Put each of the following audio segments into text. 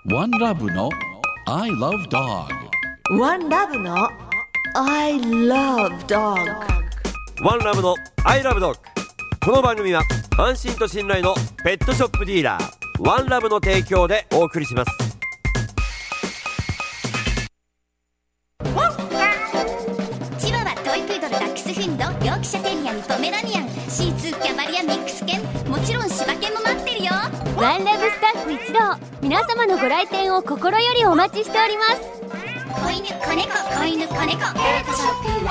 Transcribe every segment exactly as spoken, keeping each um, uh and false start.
ワンラブの I love dog。 ワンラブの I love dog。 ワンラブの I love dog。 この番組は安心と信頼のペットショップディーラーワンラブの提供でお送りします。 チワワ、トイプードル、ダックスフンド、ヨークシャテリアン、ポメラニアン、シーツー、キャバリア、ミックス犬、もちろん柴犬も待ってるよ。 ワンラブスタッフ一同、皆様のご来店を心よりお待ちしております。 子犬、子猫、子犬、子猫、ペットショップワン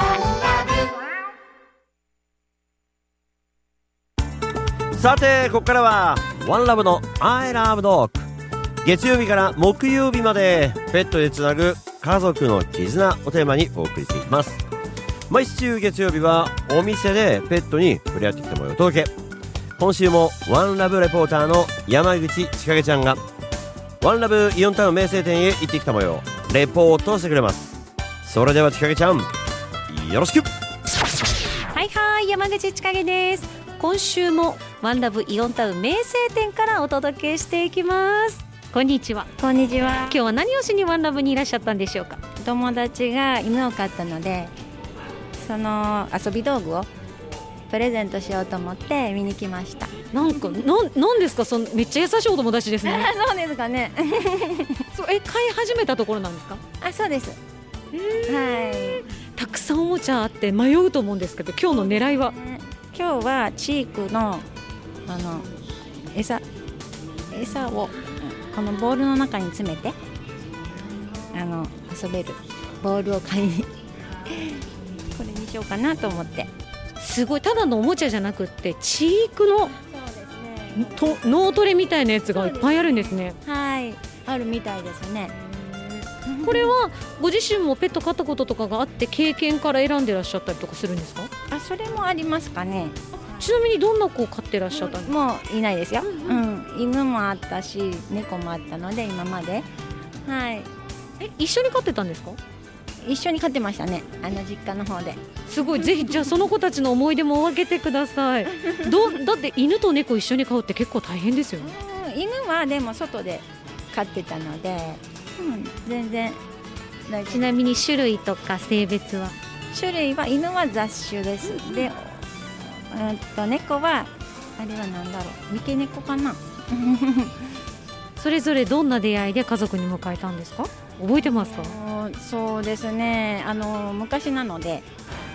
ラブ。 さてここからはワンラブの I love dog。 月曜日から木曜日までペットでつなぐ家族の絆をテーマにお送りしていきます。毎週月曜日はお店でペットに触れ合ってきた模様をお届け。今週もワンラブレポーターの山口千景ちゃんがワンラブイオンタウン名声店へ行ってきた模様レポートしてくれます。それでは千景ちゃんよろしく。 はいはい、山口千景です。今週もワンラブイオンタウン名声店からお届けしていきます。こんにちは。 こんにちは。 今日は何をしにワンラブにいらっしゃったんでしょうか。 友達が犬を飼ったので、その遊び道具をプレゼントしようと思って見に来ました。 なんかななんですか、そのめっちゃ優しいお友達ですね。 そうですかね。 そうえ飼い始めたところなんですか。 あ、そうです。 はい。たくさんおもちゃあって迷うと思うんですけど、今日の狙いは。 今日はチークのあの餌餌をこのボールの中に詰めてあの遊べるボールを買いにこれにしようかなと思って。 すごい、ただのおもちゃじゃなくってチークのと脳トレみたいなやつがいっぱいあるんですね。 はい、あるみたいですね。 これはご自身もペット飼ったこととかがあって経験から選んでらっしゃったりとかするんですか。 あ、それもありますかね。 ちなみにどんな子を飼ってらっしゃったんですか。 もういないですよ、うんうん、犬もあったし猫もあったので今まで、はい、 え一緒に飼ってたんですか。 一緒に飼ってましたね、あの実家の方で。 すごい、ぜひじゃあその子たちの思い出も分けてください。どだって犬と猫一緒に飼うって結構大変ですよね。 うん、犬はでも外で飼ってたので、うん、全然大丈夫。 ちなみに種類とか性別は。 種類は犬は雑種です。で、うんと猫はあれはなんだろう、三毛猫かな。 それぞれどんな出会いで家族に迎えたんですか。覚えてますか。 そうですね、あの昔なので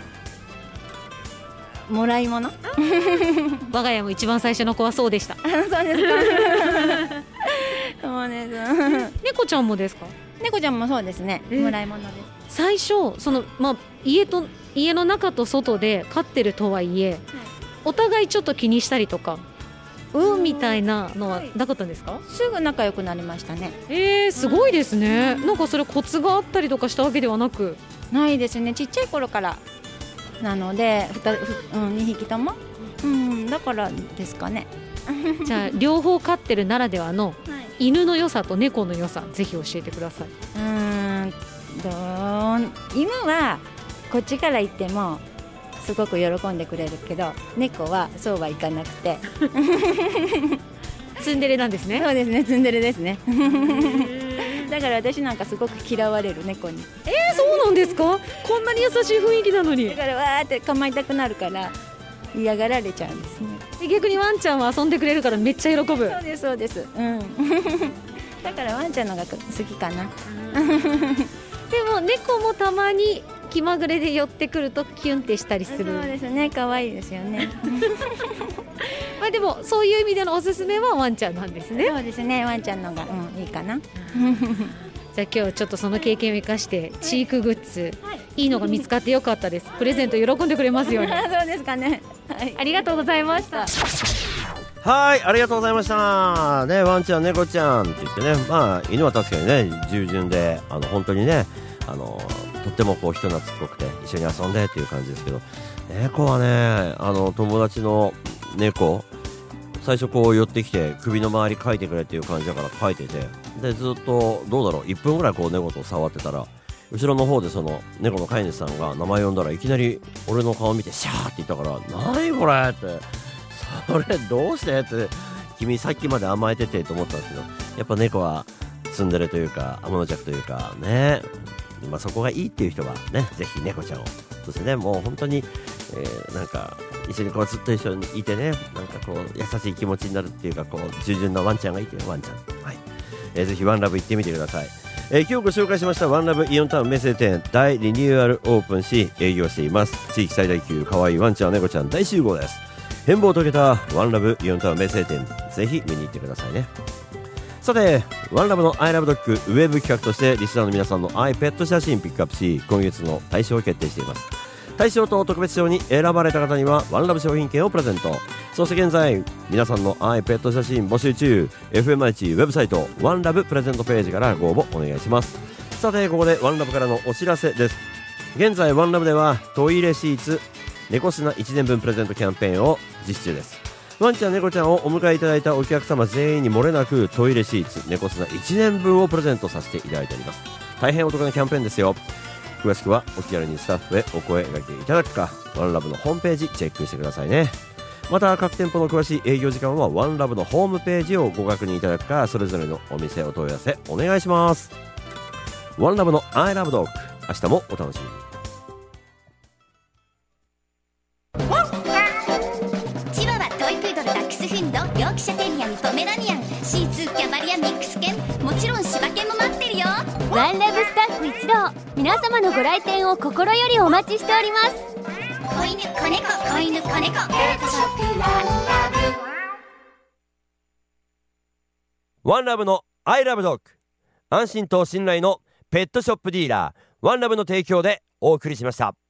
もらい物。 我が家も一番最初の子はそうでした。 そうですか。そうです。 猫ちゃんもですか。 猫ちゃんもそうですね、 えー、 もらい物です。 最初その、まあ、家と家の中と外で飼ってるとはいえ、はい、お互いちょっと気にしたりとかうんみたいなのはなかったんですか。はい、 すぐ仲良くなりましたね。 えー、すごいですね。なんかそれコツがあったりとかしたわけではなく。 ないですね、ちっちゃい頃からなのでふ、うん、にひきとも、うん、だからですかね。 じゃあ両方飼ってるならではの、はい、犬の良さと猫の良さぜひ教えてください。 うーんどう犬はこっちから行ってもすごく喜んでくれるけど、猫はそうはいかなくてツンデレなんですね。 そうですね、ツンデレですね。だから私なんかすごく嫌われる、猫に。 えー、そうなんですか。こんなに優しい雰囲気なのに。 だからわーって構いたくなるから嫌がられちゃうんですね。 逆にワンちゃんは遊んでくれるからめっちゃ喜ぶ。 そうですそうです、うん。だからワンちゃんのが好きかな。 でも猫もたまに気まぐれで寄ってくるとキュンってしたりする。 そうですね、可愛いですよね。 まあでもそういう意味でのおすすめはワンちゃんなんですね。 そうですね、ワンちゃんのが、うん、いいかな。 じゃあ今日ちょっとその経験を生かしてチークグッズ、はい、いいのが見つかってよかったです。プレゼント喜んでくれますように。 そうですかね、はい、 ありがとうございました。 はい、ありがとうございましたね。ワンちゃん猫ちゃんって言ってね、まあ犬は確かにね従順で、あの本当にね、あのとってもこう人懐っこくて一緒に遊んでっていう感じですけど、猫はね、あの友達の猫最初こう寄ってきて首の周りかいてくれっていう感じだからかいてて、でずっとどうだろういっぷんぐらいこう猫と触ってたら、後ろの方でその猫の飼い主さんが名前呼んだらいきなり俺の顔見てシャーって言ったから、何これって、それどうしてって君さっきまで甘えててと思ったんですけど、やっぱ猫はツンデレというか天の弱というかね、まあ、そこがいいっていう人はね、ぜひ猫ちゃんを、そしてね、もう本当に、えー、なんか一緒にこうずっと一緒にいてね、なんかこう優しい気持ちになるっていうか、こう従順なワンちゃんがいて、ワンちゃん、はい、えー、ぜひワンラブ行ってみてください。えー、今日ご紹介しましたワンラブイオンタウン名声店大リニューアルオープンし営業しています。地域最大級かわいいワンちゃん猫ちゃん大集合です。変貌を遂げたワンラブイオンタウン名声店、ぜひ見に行ってくださいね。さて、ワンラブの I Love Dog ウェブ企画としてリスナーの皆さんのアイペット写真ピックアップし、今月の大賞を決定しています。大賞と特別賞に選ばれた方にはワンラブ商品券をプレゼント。そして現在皆さんのアイペット写真募集中。 エフエムアイエイチ ウェブサイトワンラブプレゼントページからご応募お願いします。さて、ここでワンラブからのお知らせです。現在ワンラブではトイレシーツ猫砂いちねんぶんプレゼントキャンペーンを実施中です。ワンちゃん猫ちゃんをお迎えいただいたお客様全員に漏れなくトイレシーツ猫砂いちねんぶんをプレゼントさせていただいております。大変お得なキャンペーンですよ。詳しくはお気軽にスタッフへお声掛けいただくか、ワンラブのホームページチェックしてくださいね。また各店舗の詳しい営業時間はワンラブのホームページをご確認いただくか、それぞれのお店お問い合わせお願いします。ワンラブの I Love Dog、 明日もお楽しみに。 チワワ、トイプードル、ダックスフンド、ヨークシャテリアにポメラニアン、シーツー、キャバリアミックス犬、もちろん柴犬も待ってるよ。 ワンラブスタッフ一同、皆様のご来店を心よりお待ちしております。 子犬、子猫、子犬、子猫、ペットショップワンラブ。 ワンラブの I Love Dog、 安心と信頼のペットショップディーラーワンラブの提供でお送りしました。